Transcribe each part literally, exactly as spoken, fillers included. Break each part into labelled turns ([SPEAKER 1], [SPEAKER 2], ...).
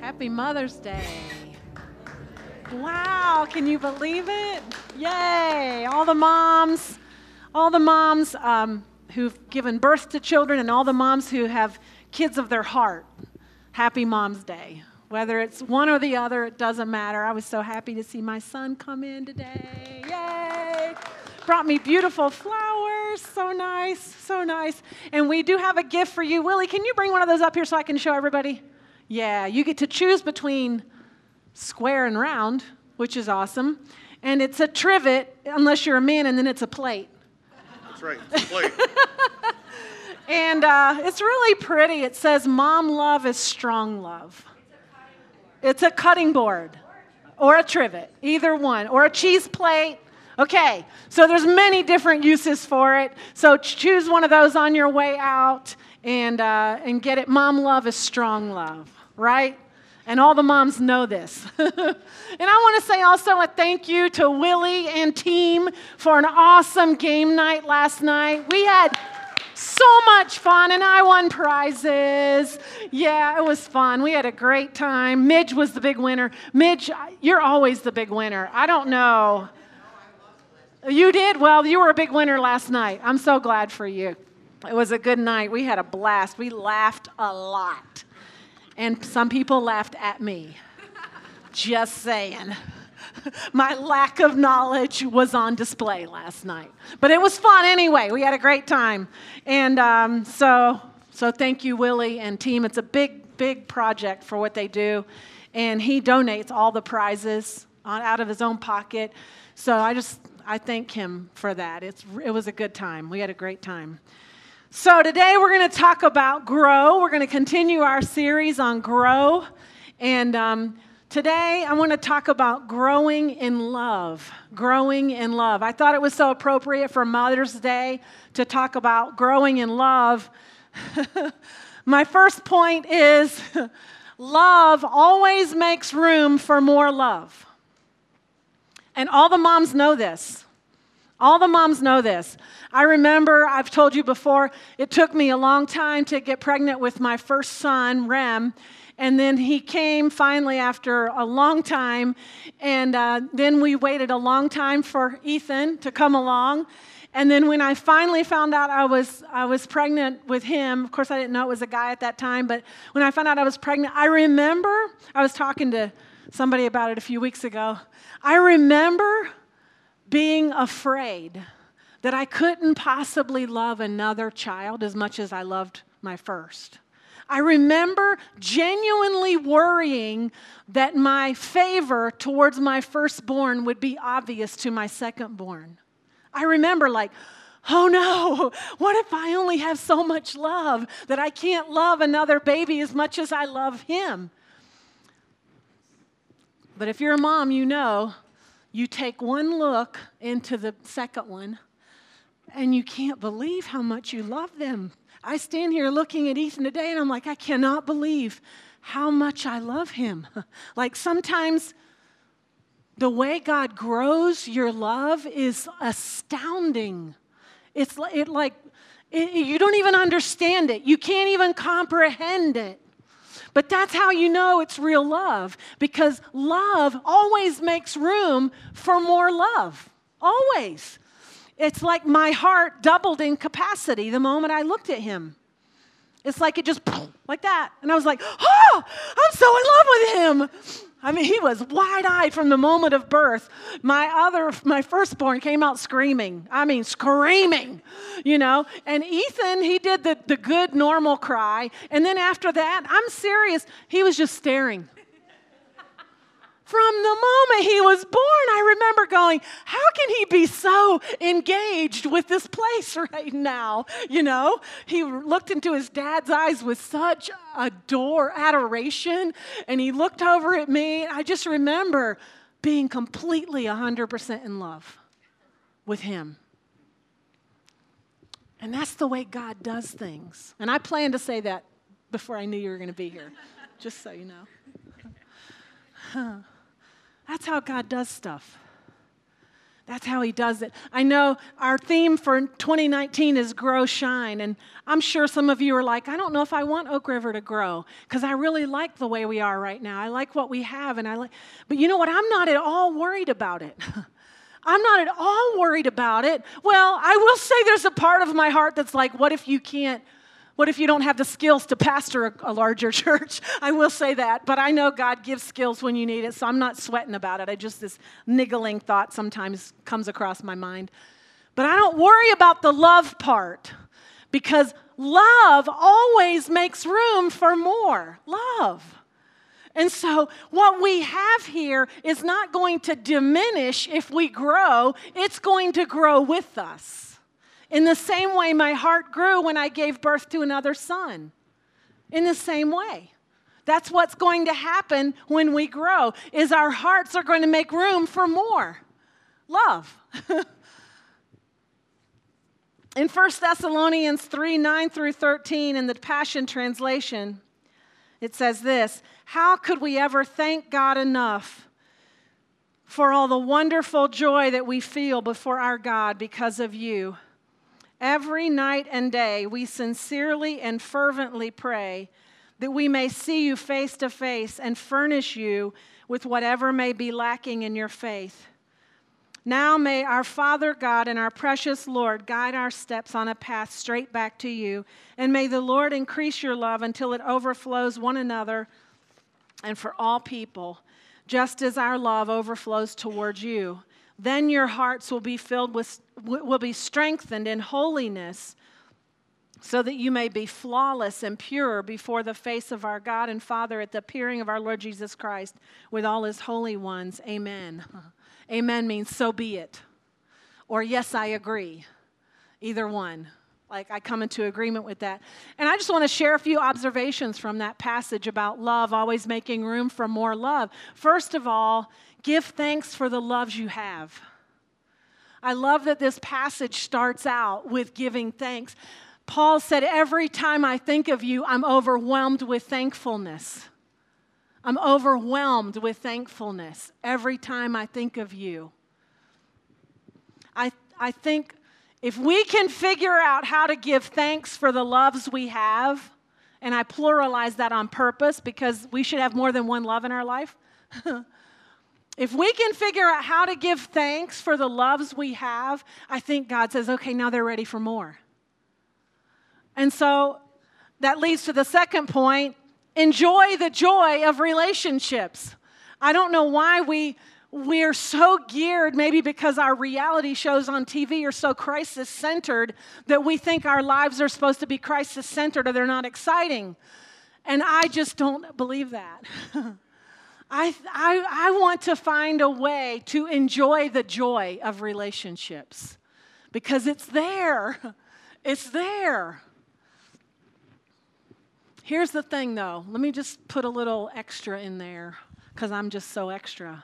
[SPEAKER 1] Happy Mother's Day. Wow, can you believe it? Yay, all the moms, all the moms um, who've given birth to children and all the moms who have kids of their heart. Happy Mom's Day. Whether it's one or the other, it doesn't matter. I was so happy to see my son come in today. Yay! Brought me beautiful flowers. So nice, so nice. And we do have a gift for you. Willie, can you bring one of those up here so I can show everybody? Yeah, you get to choose between square and round, which is awesome. And it's a trivet, unless you're a man, and then it's a plate.
[SPEAKER 2] That's right, it's a plate.
[SPEAKER 1] And uh, it's really pretty. It says, Mom love is strong love. It's a cutting board or a trivet, either one, or a cheese plate. Okay, so there's many different uses for it. So choose one of those on your way out and uh, and get it. Mom love is strong love, right? And all the moms know this. And I want to say also a thank you to Willie and team for an awesome game night last night. We had so much fun, and I won prizes. Yeah, it was fun. We had a great time. Midge was the big winner. Midge, you're always the big winner. I don't know. You did? Well, you were a big winner last night. I'm so glad for you. It was a good night. We had a blast. We laughed a lot. And some people laughed at me. Just saying. My lack of knowledge was on display last night. But it was fun anyway. We had a great time. And um, so, so thank you, Willie and team. It's a big, big project for what they do. And he donates all the prizes on, out of his own pocket. So I just, I thank him for that. It's, it was a good time. We had a great time. So today we're going to talk about grow. We're going to continue our series on grow. And um, today I want to talk about growing in love. Growing in love. I thought it was so appropriate for Mother's Day to talk about growing in love. My first point is love always makes room for more love. And all the moms know this. All the moms know this. I remember, I've told you before, it took me a long time to get pregnant with my first son, Rem, and then he came finally after a long time, and uh, then we waited a long time for Ethan to come along, and then when I finally found out I was I was pregnant with him, of course I didn't know it was a guy at that time, but when I found out I was pregnant, I remember, I was talking to somebody about it a few weeks ago, I remember being afraid that I couldn't possibly love another child as much as I loved my first. I remember genuinely worrying that my favor towards my firstborn would be obvious to my secondborn. I remember like, oh no, what if I only have so much love that I can't love another baby as much as I love him? But if you're a mom, you know, you take one look into the second one, and you can't believe how much you love them. I stand here looking at Ethan today, and I'm like, I cannot believe how much I love him. Like sometimes the way God grows your love is astounding. It's it like, it, you don't even understand it. You can't even comprehend it. But that's how you know it's real love, because love always makes room for more love. Always. It's like my heart doubled in capacity the moment I looked at him. It's like it just, like that. And I was like, oh, I'm so in love with him. I mean, he was wide-eyed from the moment of birth. My other, my firstborn came out screaming. I mean, screaming, you know. And Ethan, he did the, the good, normal cry. And then after that, I'm serious, he was just staring. From the moment he was born, I remember going, how can he be so engaged with this place right now? You know, he looked into his dad's eyes with such adore, adoration, and he looked over at me. I just remember being completely one hundred percent in love with him. And that's the way God does things. And I planned to say that before I knew you were going to be here, just so you know. Huh. That's how God does stuff. That's how he does it. I know our theme for twenty nineteen is Grow, Shine. And I'm sure some of you are like, I don't know if I want Oak River to grow because I really like the way we are right now. I like what we have. and I like. But you know what? I'm not at all worried about it. I'm not at all worried about it. Well, I will say there's a part of my heart that's like, what if you can't? What if you don't have the skills to pastor a, a larger church? I will say that, but I know God gives skills when you need it, so I'm not sweating about it. I just, this niggling thought sometimes comes across my mind. But I don't worry about the love part, because love always makes room for more love. And so what we have here is not going to diminish if we grow. It's going to grow with us. In the same way my heart grew when I gave birth to another son. In the same way. That's what's going to happen when we grow, is our hearts are going to make room for more love. In First Thessalonians three, nine through thirteen, in the Passion Translation, it says this: how could we ever thank God enough for all the wonderful joy that we feel before our God because of you? Every night and day, we sincerely and fervently pray that we may see you face to face and furnish you with whatever may be lacking in your faith. Now may our Father God and our precious Lord guide our steps on a path straight back to you, and may the Lord increase your love until it overflows one another and for all people, just as our love overflows towards you. Then your hearts will be filled with, will be strengthened in holiness, so that you may be flawless and pure before the face of our God and Father at the appearing of our Lord Jesus Christ with all his holy ones. Amen. Amen means so be it. Or yes, I agree. Either one. Like, I come into agreement with that. And I just want to share a few observations from that passage about love, always making room for more love. First of all, give thanks for the loves you have. I love that this passage starts out with giving thanks. Paul said, every time I think of you, I'm overwhelmed with thankfulness. I'm overwhelmed with thankfulness every time I think of you. I, I think if we can figure out how to give thanks for the loves we have, and I pluralize that on purpose because we should have more than one love in our life. If we can figure out how to give thanks for the loves we have, I think God says, okay, now they're ready for more. And so that leads to the second point, enjoy the joy of relationships. I don't know why we, we're so geared, maybe because our reality shows on T V are so crisis-centered, that we think our lives are supposed to be crisis-centered or they're not exciting. And I just don't believe that. I, I, I want to find a way to enjoy the joy of relationships because it's there. It's there. Here's the thing, though. Let me just put a little extra in there because I'm just so extra.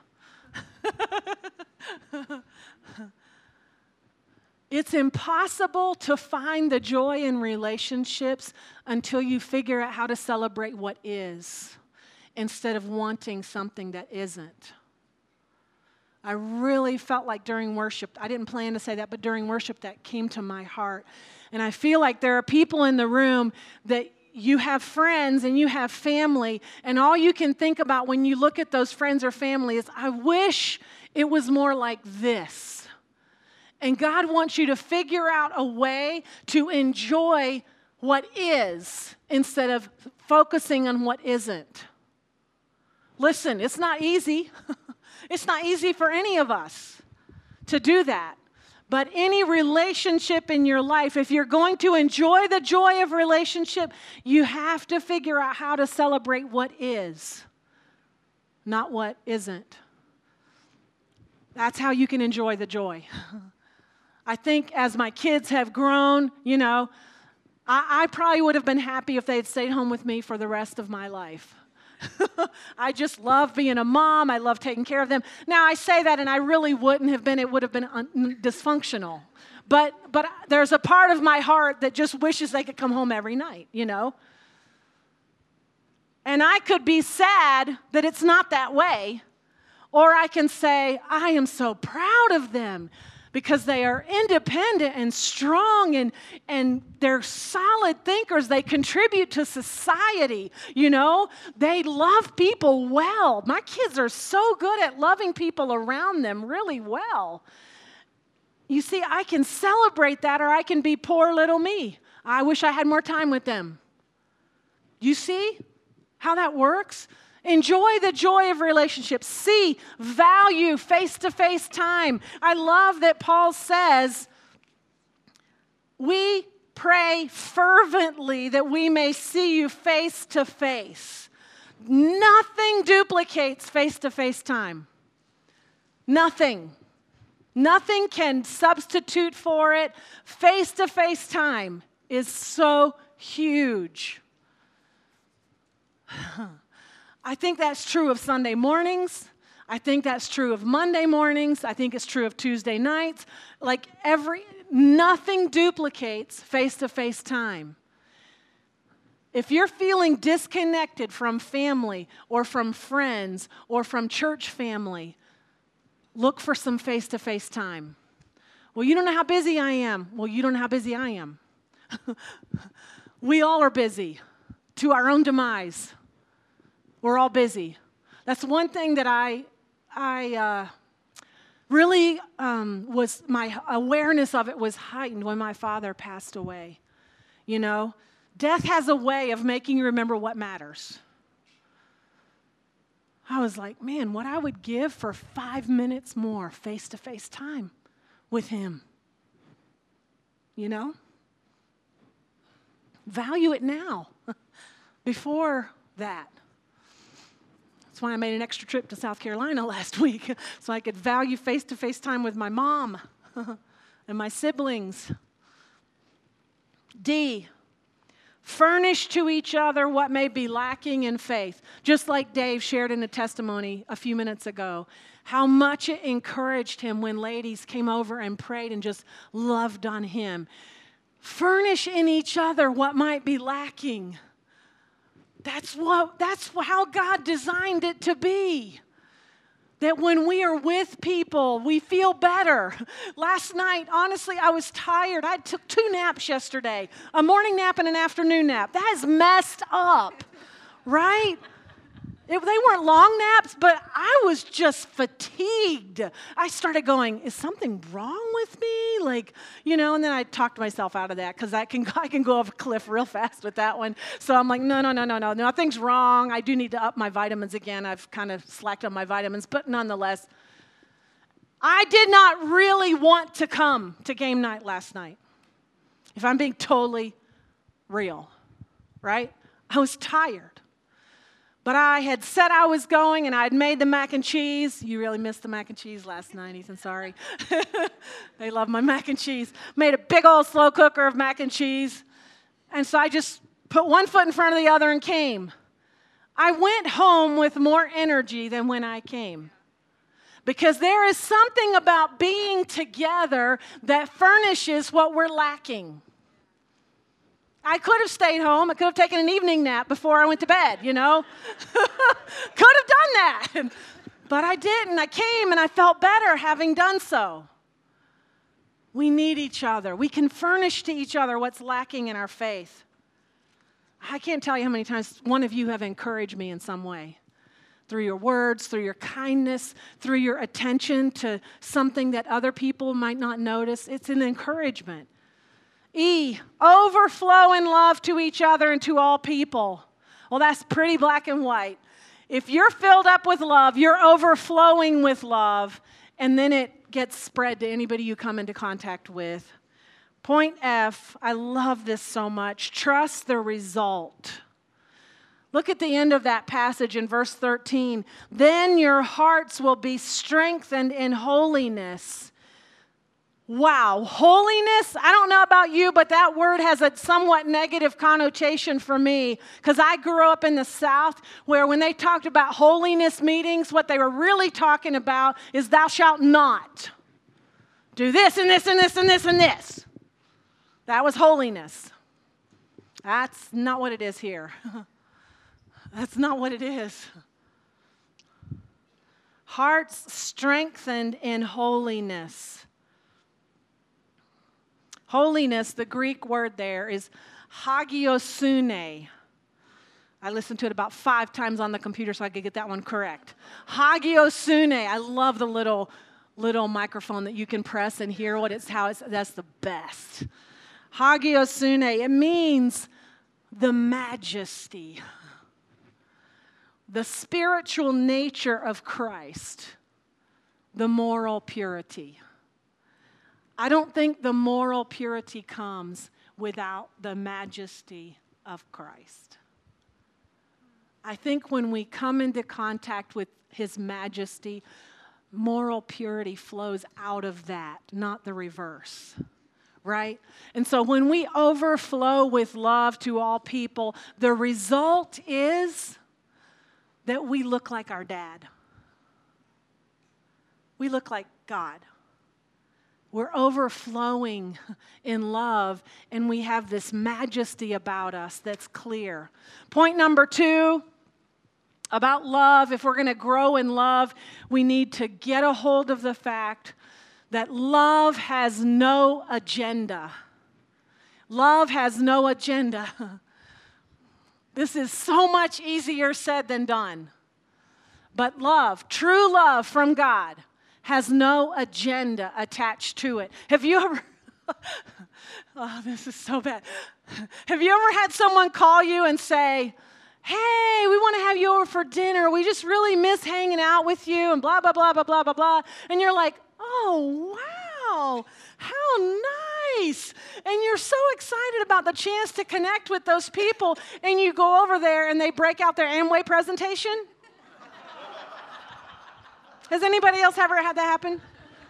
[SPEAKER 1] It's impossible to find the joy in relationships until you figure out how to celebrate what is instead of wanting something that isn't. I really felt like during worship, I didn't plan to say that, but during worship that came to my heart. And I feel like there are people in the room that you have friends and you have family, and all you can think about when you look at those friends or family is, I wish it was more like this. And God wants you to figure out a way to enjoy what is instead of focusing on what isn't. Listen, it's not easy. It's not easy for any of us to do that. But any relationship in your life, if you're going to enjoy the joy of relationship, you have to figure out how to celebrate what is, not what isn't. That's how you can enjoy the joy. I think as my kids have grown, you know, I, I probably would have been happy if they had stayed home with me for the rest of my life. I just love being a mom. I love taking care of them. Now, I say that, and I really wouldn't have been. It would have been un- dysfunctional. But but there's a part of my heart that just wishes they could come home every night, you know. And I could be sad that it's not that way, Or I can say, I am so proud of them because they are independent and strong and, and they're solid thinkers. They contribute to society, you know. They love people well. My kids are so good at loving people around them really well. You see, I can celebrate that, or I can be poor little me. I wish I had more time with them. You see how that works? Enjoy the joy of relationships. See, value face-to-face time. I love that Paul says, we pray fervently that we may see you face-to-face. Nothing duplicates face-to-face time. Nothing. Nothing can substitute for it. Face-to-face time is so huge. I think that's true of Sunday mornings. I think that's true of Monday mornings. I think it's true of Tuesday nights. Like every, nothing duplicates face-to-face time. If you're feeling disconnected from family or from friends or from church family, look for some face-to-face time. Well, you don't know how busy I am. Well, you don't know how busy I am. We all are busy to our own demise. We're all busy. That's one thing that I, I uh, really um, was, my awareness of it was heightened when my father passed away. You know, death has a way of making you remember what matters. I was like, man, what I would give for five minutes more face-to-face time with him. You know? Value it now before that. That's why I made an extra trip to South Carolina last week so I could value face-to-face time with my mom and my siblings. D, furnish to each other what may be lacking in faith. Just like Dave shared in a testimony a few minutes ago, how much it encouraged him when ladies came over and prayed and just loved on him. Furnish in each other what might be lacking. That's what, that's how God designed it to be. That when we are with people, we feel better. Last night, honestly, I was tired. I took two naps yesterday, a morning nap and an afternoon nap. That is messed up, right? It, they weren't long naps, but I was just fatigued. I started going, is something wrong with me? Like, you know, and then I talked myself out of that because I can, I can go off a cliff real fast with that one. So I'm like, no, no, no, no, no, nothing's wrong. I do need to up my vitamins again. I've kind of slacked on my vitamins, but nonetheless, I did not really want to come to game night last night, if I'm being totally real, right? I was tired. But I had said I was going, and I had made the mac and cheese. You really missed the mac and cheese last night, Ethan, sorry. They love my mac and cheese. Made a big old slow cooker of mac and cheese. And so I just put one foot in front of the other and came. I went home with more energy than when I came. Because there is something about being together that furnishes what we're lacking. I could have stayed home. I could have taken an evening nap before I went to bed, you know. Could have done that. But I didn't. I came and I felt better having done so. We need each other. We can furnish to each other what's lacking in our faith. I can't tell you how many times one of you have encouraged me in some way. Through your words, through your kindness, through your attention to something that other people might not notice. It's an encouragement. E, overflow in love to each other and to all people. Well, that's pretty black and white. If you're filled up with love, you're overflowing with love, and then it gets spread to anybody you come into contact with. Point F, I love this so much. Trust the result. Look at the end of that passage in verse thirteen. Then your hearts will be strengthened in holiness. Wow, holiness, I don't know about you, but that word has a somewhat negative connotation for me because I grew up in the South where when they talked about holiness meetings, what they were really talking about is thou shalt not do this and this and this and this and this. That was holiness. That's not what it is here. That's not what it is. hearts strengthened in holiness. Holiness, the Greek word there is hagiosune. I listened to it about five times on the computer so I could get that one correct. Hagiosune. I love the little little microphone that you can press and hear what it's how it's that's the best. Hagiosune. It means the majesty, the spiritual nature of Christ, the moral purity. I don't think the moral purity comes without the majesty of Christ. I think when we come into contact with His majesty, moral purity flows out of that, not the reverse, right? And so when we overflow with love to all people, the result is that we look like our dad. We look like God. We're overflowing in love, and we have this majesty about us that's clear. Point number two about love, if we're going to grow in love, we need to get a hold of the fact that love has no agenda. Love has no agenda. This is so much easier said than done. But love, true love from God, has no agenda attached to it. Have you ever, oh, this is so bad. Have you ever had someone call you and say, hey, we want to have you over for dinner. We just really miss hanging out with you and blah, blah, blah, blah, blah, blah, blah. And you're like, oh, wow, how nice. And you're so excited about the chance to connect with those people. And you go over there and they break out their Amway presentation. Has anybody else ever had that happen?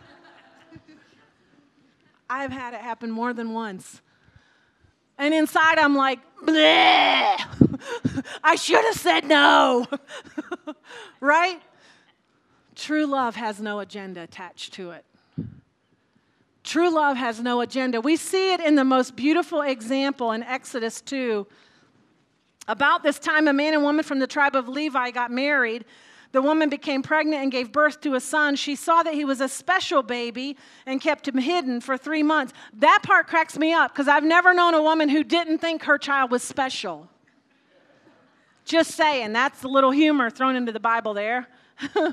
[SPEAKER 1] I've had it happen more than once. And inside I'm like, bleh. I should have said no. Right? True love has no agenda attached to it. True love has no agenda. We see it in the most beautiful example in Exodus two. About this time, a man and woman from the tribe of Levi got married. The woman became pregnant and gave birth to a son. She saw that he was a special baby and kept him hidden for three months. That part cracks me up because I've never known a woman who didn't think her child was special. Just saying, that's a little humor thrown into the Bible there. Of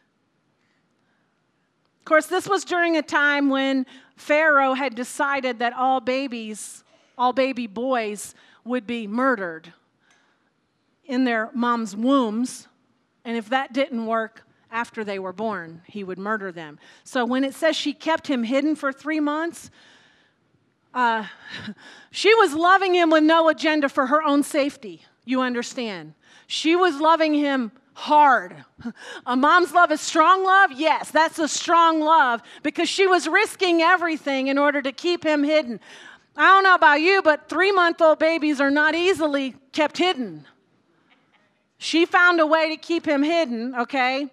[SPEAKER 1] course, this was during a time when Pharaoh had decided that all babies, all baby boys would be murdered in their mom's wombs. And if that didn't work after they were born, he would murder them. So when it says she kept him hidden for three months, uh, she was loving him with no agenda for her own safety. You understand? She was loving him hard. A mom's love is strong love? Yes, that's a strong love because she was risking everything in order to keep him hidden. I don't know about you, but three-month-old babies are not easily kept hidden. She found a way to keep him hidden, okay?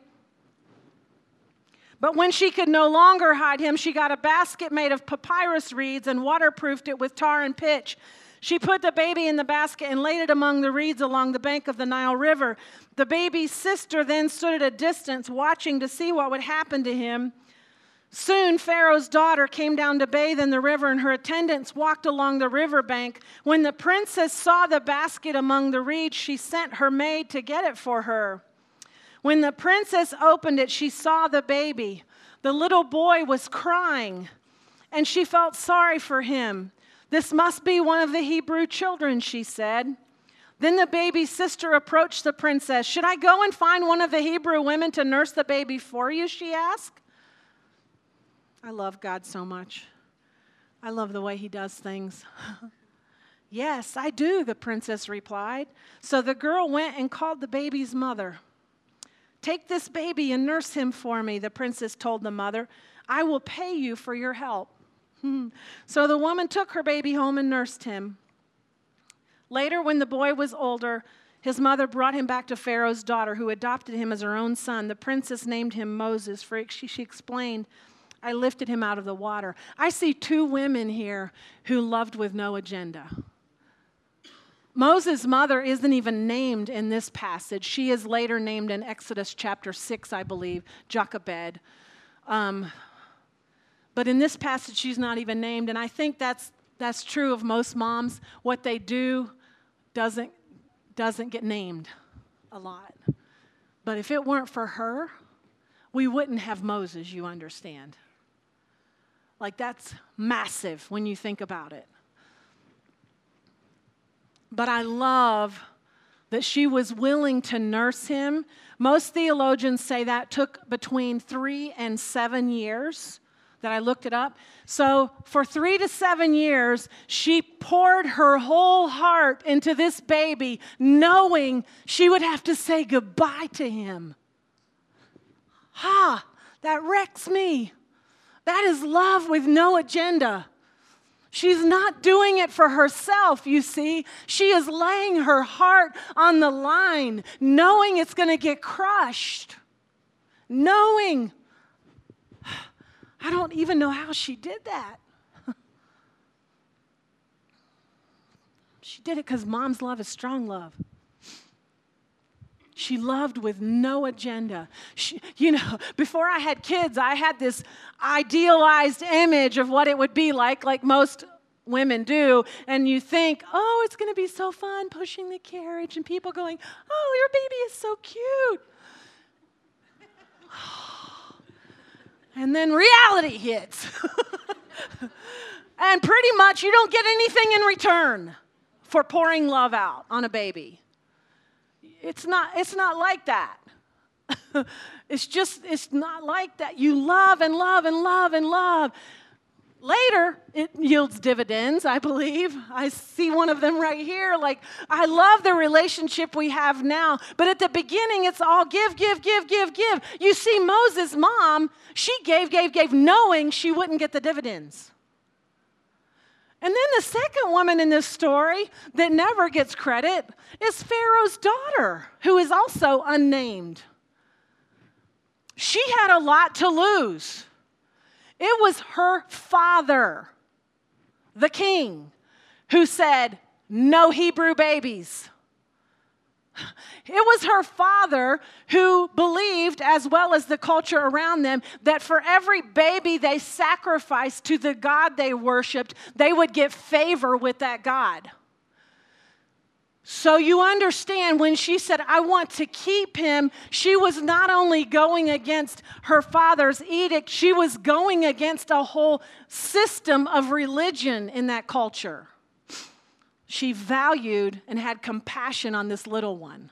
[SPEAKER 1] But when she could no longer hide him, she got a basket made of papyrus reeds and waterproofed it with tar and pitch. She put the baby in the basket and laid it among the reeds along the bank of the Nile River. The baby's sister then stood at a distance watching to see what would happen to him. Soon, Pharaoh's daughter came down to bathe in the river, and her attendants walked along the riverbank. When the princess saw the basket among the reeds, she sent her maid to get it for her. When the princess opened it, she saw the baby. The little boy was crying, and she felt sorry for him. This must be one of the Hebrew children, she said. Then the baby's sister approached the princess. Should I go and find one of the Hebrew women to nurse the baby for you, she asked. I love God so much. I love the way He does things. Yes, I do, the princess replied. So the girl went and called the baby's mother. Take this baby and nurse him for me, the princess told the mother. I will pay you for your help. So the woman took her baby home and nursed him. Later, when the boy was older, his mother brought him back to Pharaoh's daughter, who adopted him as her own son. The princess named him Moses, for she, she explained, I lifted him out of the water. I see two women here who loved with no agenda. Moses' mother isn't even named in this passage. She is later named in Exodus chapter six, I believe, Jochebed. Um, but in this passage, she's not even named, and I think that's that's true of most moms. What they do doesn't doesn't get named a lot. But if it weren't for her, we wouldn't have Moses, you understand. Like, that's massive when you think about it. But I love that she was willing to nurse him. Most theologians say that took between three and seven years, that I looked it up. So for three to seven years, she poured her whole heart into this baby, knowing she would have to say goodbye to him. Ha, that wrecks me. That is love with no agenda. She's not doing it for herself, you see. She is laying her heart on the line, knowing it's going to get crushed. Knowing. I don't even know how she did that. She did it because mom's love is strong love. She loved with no agenda. She, you know, before I had kids, I had this idealized image of what it would be like, like most women do. And you think, oh, it's going to be so fun pushing the carriage and people going, oh, your baby is so cute. And then reality hits. And pretty much you don't get anything in return for pouring love out on a baby. It's not, it's not like that. It's just, it's not like that. You love and love and love and love. Later, it yields dividends, I believe. I see one of them right here. Like, I love the relationship we have now. But at the beginning, it's all give, give, give, give, give. You see, Moses' mom, she gave, gave, gave, knowing she wouldn't get the dividends. And then the second woman in this story that never gets credit is Pharaoh's daughter, who is also unnamed. She had a lot to lose. It was her father, the king, who said, no Hebrew babies. It was her father who believed, as well as the culture around them, that for every baby they sacrificed to the God they worshiped, they would get favor with that God. So you understand, when she said, I want to keep him, she was not only going against her father's edict, she was going against a whole system of religion in that culture. She valued and had compassion on this little one.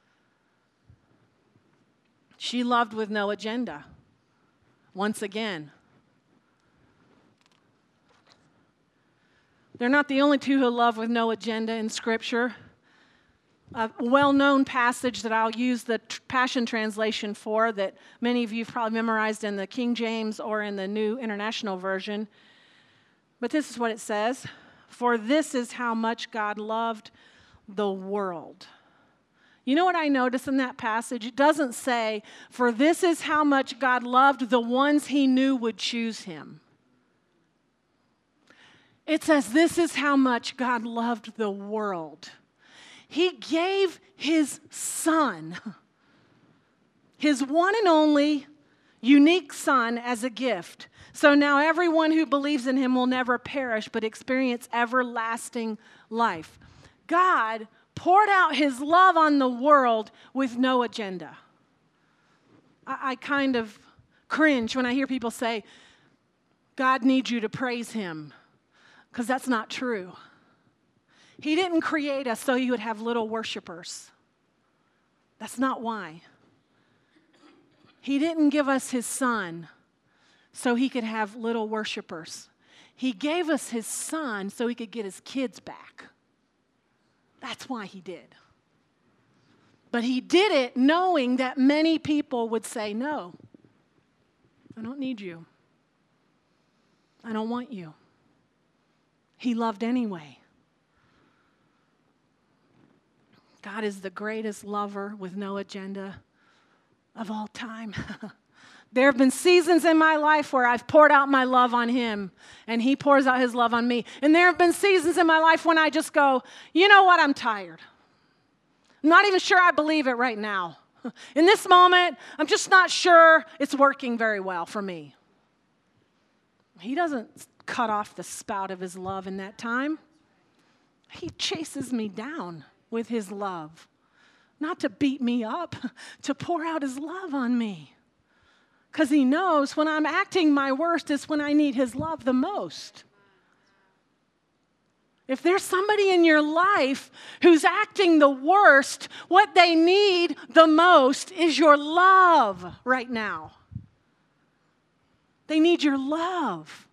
[SPEAKER 1] She loved with no agenda. Once again, they're not the only two who love with no agenda in Scripture. A well-known passage that I'll use the Passion Translation for, that many of you have probably memorized in the King James or in the New International Version. But this is what it says. For this is how much God loved the world. You know what I notice in that passage? It doesn't say, for this is how much God loved the ones he knew would choose him. It says, this is how much God loved the world. He gave his son, his one and only unique son, as a gift. So now everyone who believes in him will never perish, but experience everlasting life. God poured out his love on the world with no agenda. I, I kind of cringe when I hear people say, God needs you to praise him, because that's not true. He didn't create us so he would have little worshipers. That's not why. He didn't give us his son so he could have little worshipers. He gave us his son so he could get his kids back. That's why he did. But he did it knowing that many people would say, no, I don't need you. I don't want you. He loved anyway. God is the greatest lover with no agenda of all time. There have been seasons in my life where I've poured out my love on him, and he pours out his love on me. And there have been seasons in my life when I just go, you know what, I'm tired. I'm not even sure I believe it right now. In this moment, I'm just not sure it's working very well for me. He doesn't cut off the spout of his love in that time. He chases me down with his love, not to beat me up, to pour out his love on me. Because he knows when I'm acting my worst is when I need his love the most. If there's somebody in your life who's acting the worst, what they need the most is your love right now. They need your love.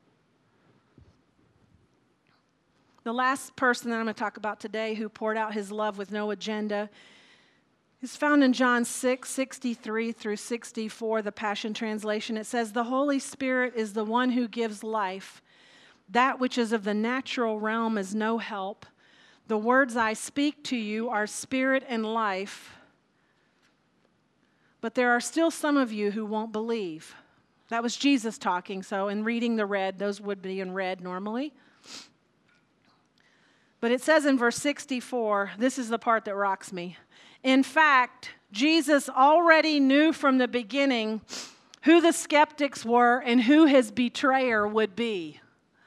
[SPEAKER 1] The last person that I'm going to talk about today who poured out his love with no agenda is found in John six, sixty-three through sixty-four, the Passion Translation. It says, "The Holy Spirit is the one who gives life. That which is of the natural realm is no help. The words I speak to you are spirit and life. But there are still some of you who won't believe." That was Jesus talking, so in reading the red, those would be in red normally. But it says in verse sixty-four, this is the part that rocks me. In fact, Jesus already knew from the beginning who the skeptics were and who his betrayer would be.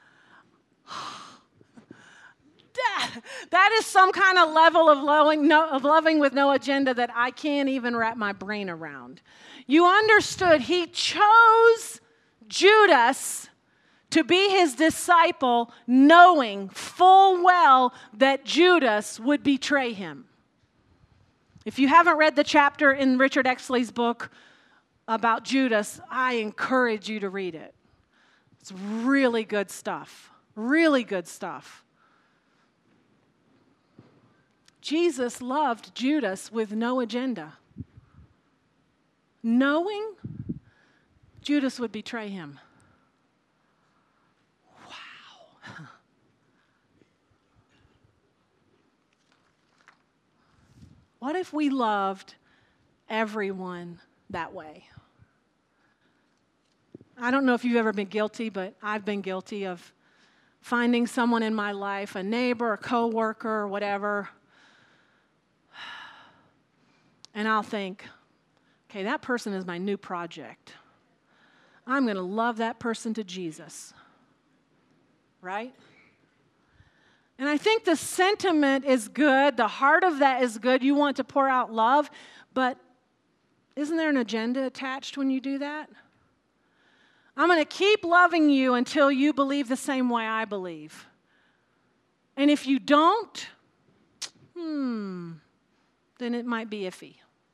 [SPEAKER 1] That, that is some kind of level of loving, no, of loving with no agenda that I can't even wrap my brain around. You understood he chose Judas to be his disciple, knowing full well that Judas would betray him. If you haven't read the chapter in Richard Exley's book about Judas, I encourage you to read it. It's really good stuff. Really good stuff. Jesus loved Judas with no agenda, knowing Judas would betray him. Wow. What if we loved everyone that way? I don't know if you've ever been guilty, but I've been guilty of finding someone in my life, a neighbor, a coworker, or whatever, and I'll think, okay, that person is my new project. I'm going to love that person to Jesus, right? And I think the sentiment is good. The heart of that is good. You want to pour out love, but isn't there an agenda attached when you do that? I'm going to keep loving you until you believe the same way I believe. And if you don't, hmm, then it might be iffy.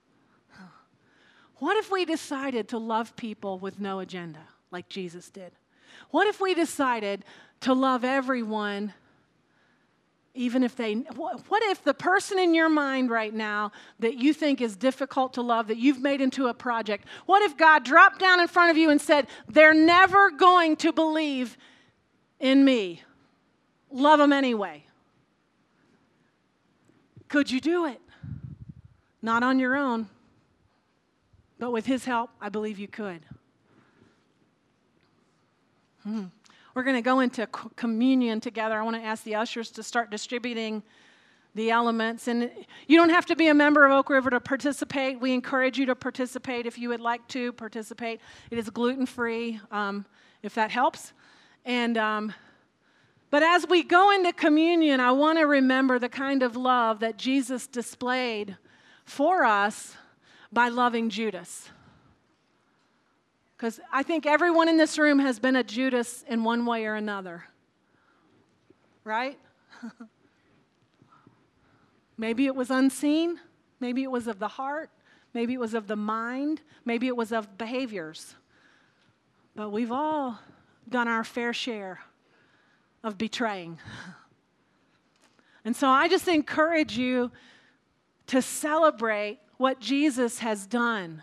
[SPEAKER 1] What if we decided to love people with no agenda, like Jesus did? What if we decided to love everyone, even if they, what if the person in your mind right now that you think is difficult to love, that you've made into a project, what if God dropped down in front of you and said, they're never going to believe in me. Love them anyway. Could you do it? Not on your own, but with his help, I believe you could. Hmm. We're going to go into communion together. I want to ask the ushers to start distributing the elements. And you don't have to be a member of Oak River to participate. We encourage you to participate if you would like to participate. It is gluten-free, um, if that helps. And um, but as we go into communion, I want to remember the kind of love that Jesus displayed for us by loving Judas. Because I think everyone in this room has been a Judas in one way or another. Right? Maybe it was unseen. Maybe it was of the heart. Maybe it was of the mind. Maybe it was of behaviors. But we've all done our fair share of betraying. And so I just encourage you to celebrate what Jesus has done.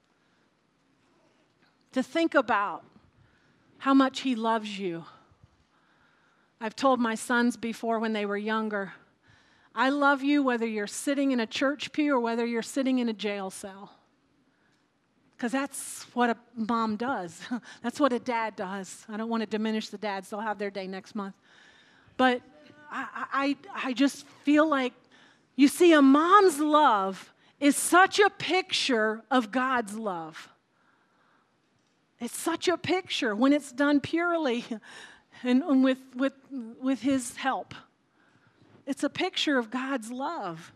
[SPEAKER 1] To think about how much he loves you. I've told my sons before when they were younger, I love you whether you're sitting in a church pew or whether you're sitting in a jail cell. Because that's what a mom does. That's what a dad does. I don't want to diminish the dads. They'll have their day next month. But I, I, I just feel like, you see, a mom's love is such a picture of God's love. It's such a picture when it's done purely and, and with, with, with His help. It's a picture of God's love.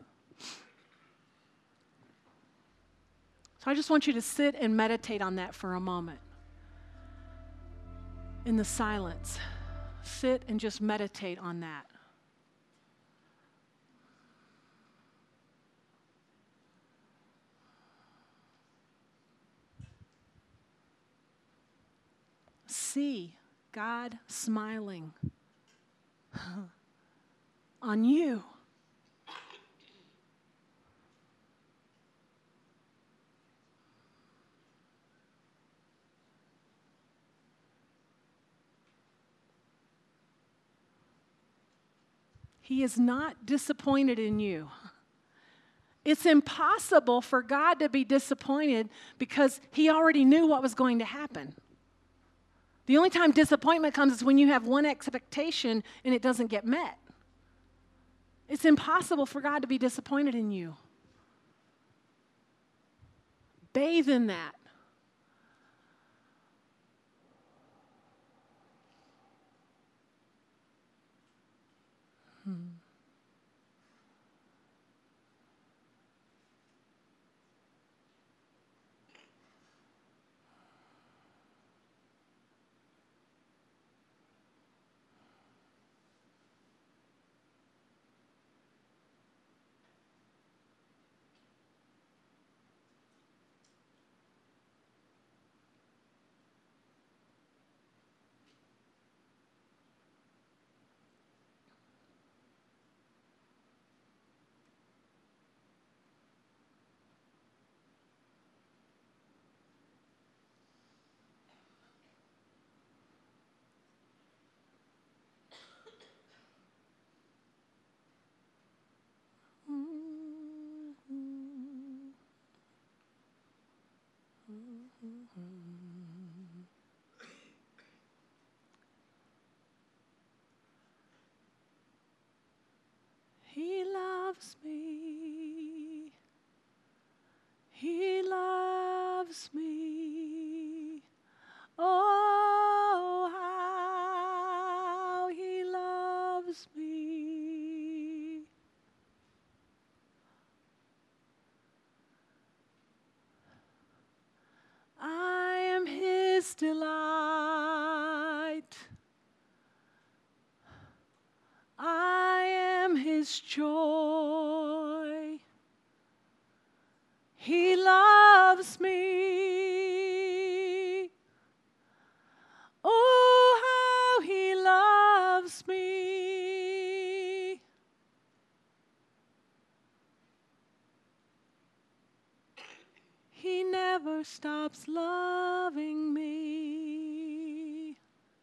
[SPEAKER 1] So I just want you to sit and meditate on that for a moment. In the silence, sit and just meditate on that. See God smiling on you. He is not disappointed in you. It's impossible for God to be disappointed because He already knew what was going to happen. The only time disappointment comes is when you have one expectation and it doesn't get met. It's impossible for God to be disappointed in you. Bathe in that. Hmm. He loves me. He loves me. Oh, how He loves me. I am His delight. I am His joy. He loves me. Oh, how He loves me. He never stops loving me.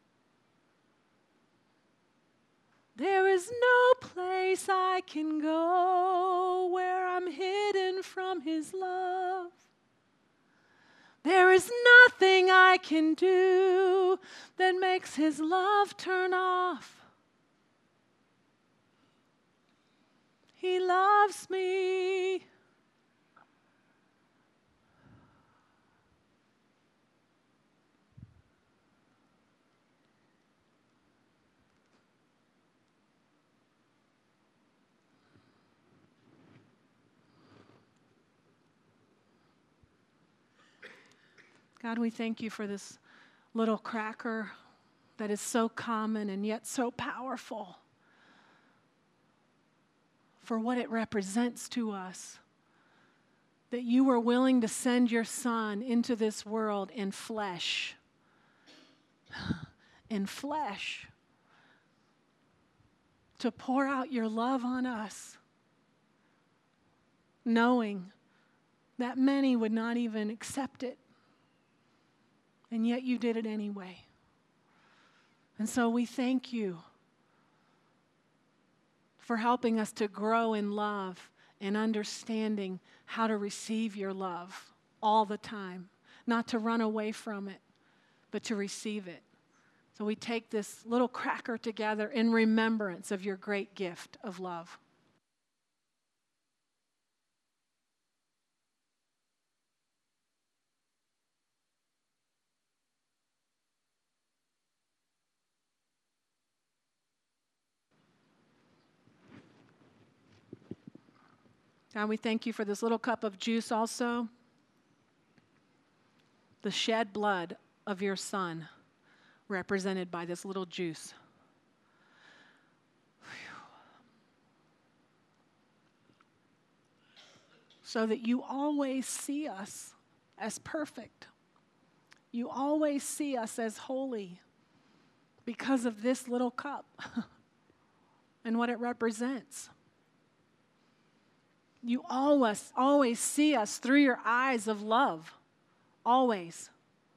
[SPEAKER 1] There is no place I can go where I'm hidden from His love. There is nothing I can do that makes His love turn off. He loves me. God, we thank You for this little cracker that is so common and yet so powerful, for what it represents to us, that You were willing to send Your Son into this world in flesh, in flesh, to pour out Your love on us, knowing that many would not even accept it. And yet You did it anyway. And so we thank You for helping us to grow in love and understanding how to receive Your love all the time. not to run away from it, but to receive it. So we take this little cracker together in remembrance of your great gift of love. God, we thank you for this little cup of juice also. The shed blood of your Son, represented by this little juice. So that you always see us as perfect. You always see us as holy because of this little cup and what it represents. You always, always see us through your eyes of love. Always.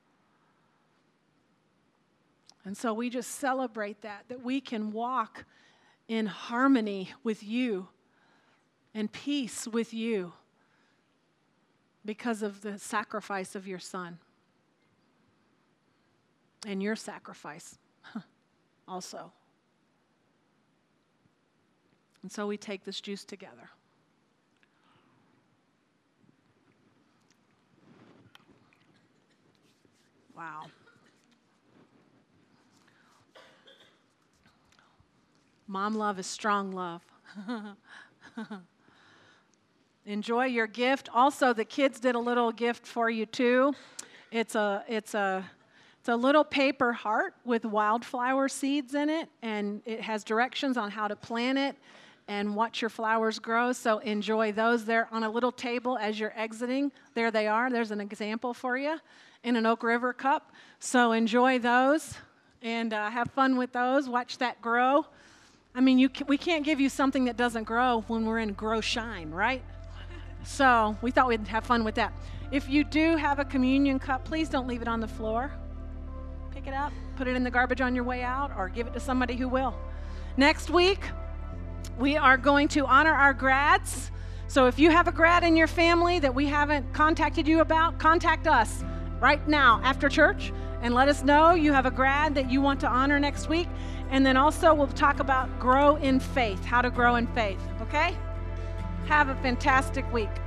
[SPEAKER 1] And so we just celebrate that, that we can walk in harmony with you and peace with you because of the sacrifice of your Son and your sacrifice also. And so we take this juice together. Wow. Mom love is strong love. Enjoy your gift. Also, the kids did a little gift for you too. It's a it's a it's a little paper heart with wildflower seeds in it, and it has directions on how to plant it and watch your flowers grow. So enjoy those. They're on a little table as you're exiting. There they are. There's an example for you in an Oak River cup. So enjoy those and uh, have fun with those. Watch that grow. I mean, you, we can't give you something that doesn't grow when we're in Grow Shine, right? So we thought we'd have fun with that. If you do have a communion cup, please don't leave it on the floor. Pick it up, put it in the garbage on your way out, or give it to somebody who will. Next week, we are going to honor our grads. So if you have a grad in your family that we haven't contacted you about, contact us right now after church and let us know you have a grad that you want to honor next week. And then also we'll talk about grow in faith, how to grow in faith, okay? Have a fantastic week.